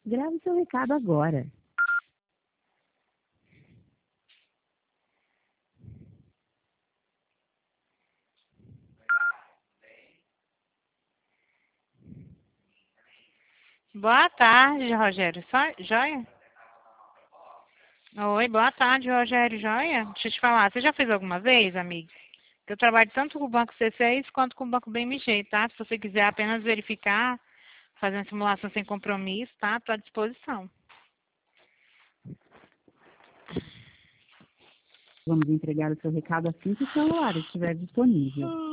Grave seu recado agora. Boa tarde, Rogério. Joia? Oi, boa tarde, Rogério. Joia? Deixa eu te falar, você já fez alguma vez, amigo? Eu trabalho tanto com o Banco C6 quanto com o Banco BMG, tá? Se você quiser apenas verificar, fazer uma simulação sem compromisso, tá? Estou à disposição. Vamos entregar o seu recado assim que o celular estiver disponível.